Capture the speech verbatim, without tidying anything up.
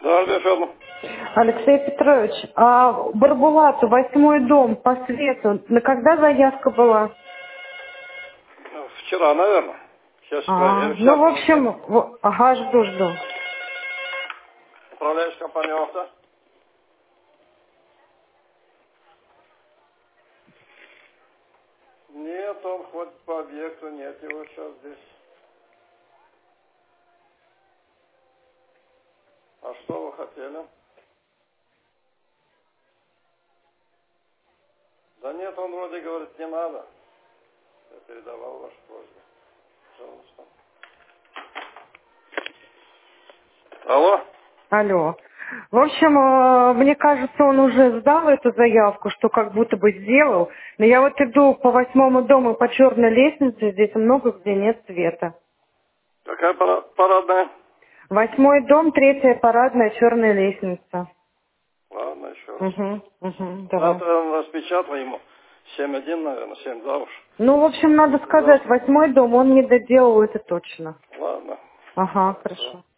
Да, Альбия Федоровна. Алексей Петрович, а Барбулату, восьмой дом, по свету, на когда заявка была? Ну, Вчера, наверное. Сейчас А, проверю. ну, Сейчас, в минутку. общем, в- ага, жду, жду. Управляющая компания авто. Нет, он ходит по объекту, нет его сейчас здесь. А что вы хотели? Да нет, он вроде говорит, не надо. Я передавал вашу просьбу. Пожалуйста. Алло? Алло. В общем, э, мне кажется, он уже сдал эту заявку, что как будто бы сделал. Но я вот иду по восьмому дому по черной лестнице, здесь много где нет света. Какая пара- парадная? Восьмой дом, третья парадная, черная лестница. Ладно, еще раз. Угу, угу, давай. Завтра распечатай ему. семь один, наверное, семь два уж. Ну, в общем, надо сказать, Завтра. восьмой дом он не доделал, это точно. Ладно. Ага, Хорошо. хорошо.